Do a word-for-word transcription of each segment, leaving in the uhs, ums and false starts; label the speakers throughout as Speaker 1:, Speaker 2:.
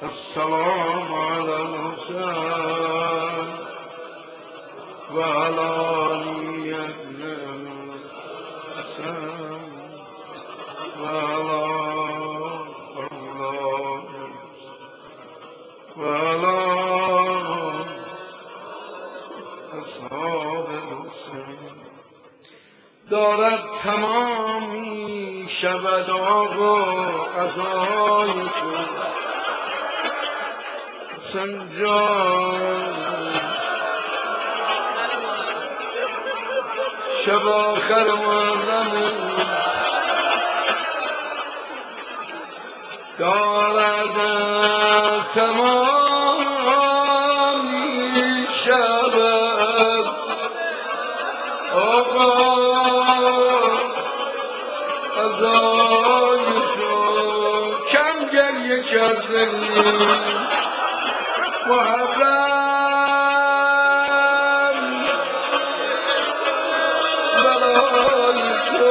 Speaker 1: السلام على الحسين وعلى علي بن الحسين وعلى أولاد وعلى أصحاب الحسين. دارد تمامی شود آقا قضای تو سنجان شب آخر معظمی دارد تمامی شود آقا قضای تو کم گریه کرده محرم برای تو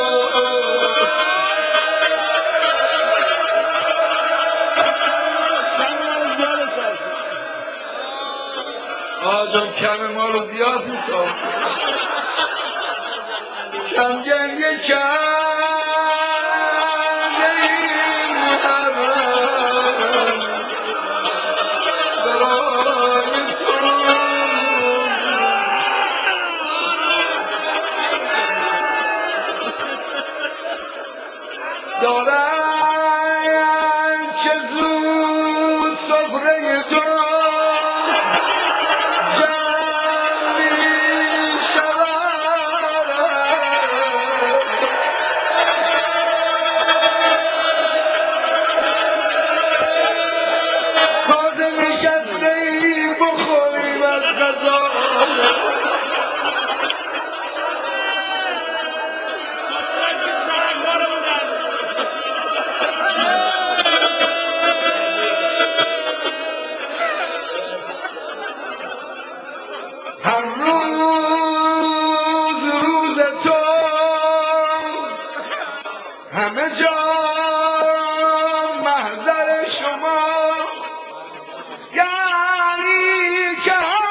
Speaker 1: آدم کم ما رو زیاد می‌ساخت کم گریه کرده این محرم برای تو دارن که زود سفره تو هر روز روز تو همه جا محضر شما یعنی که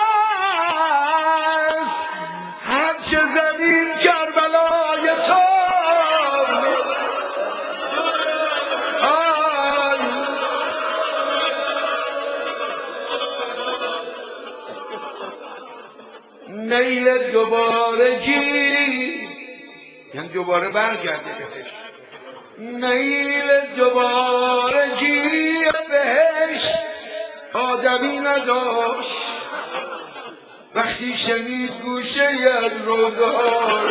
Speaker 1: هست هر چه زمین کربلای تو نیل دوباره گیری یعنی دوباره برگرده بهش نیل دوباره گیری بهش آدمی نداشت وقتی شنید گوشه از روزگار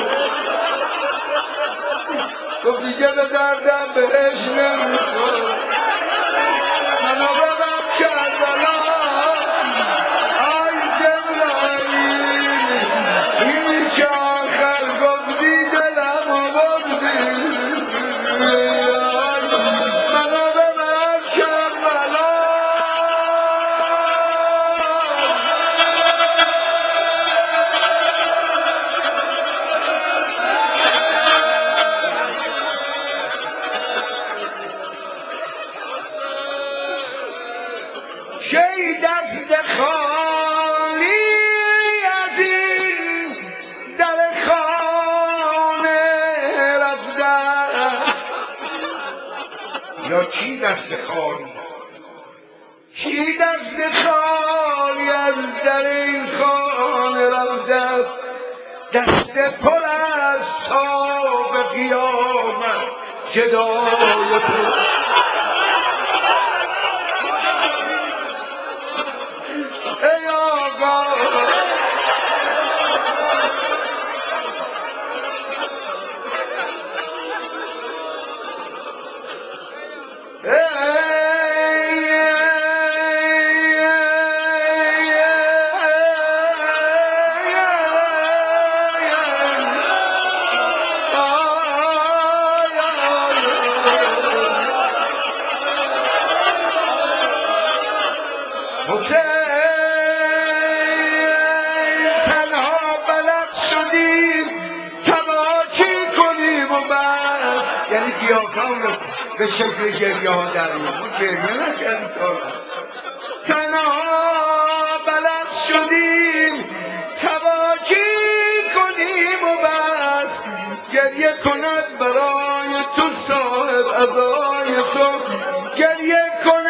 Speaker 1: گفت دیگه به دردم بهش نمیخور منو ببر کربلا کی دست خالی از این در خانه رفتن یا کی دست خالی کی دست خالی از در این خانه رفتن دست پر از تاب قیامت گدای تو ای آقا یعنی گیاهان رو به شکل گریه ها در میاد گریه نکردی تا گریه کند برای تو صاحب ازای تو گریه کن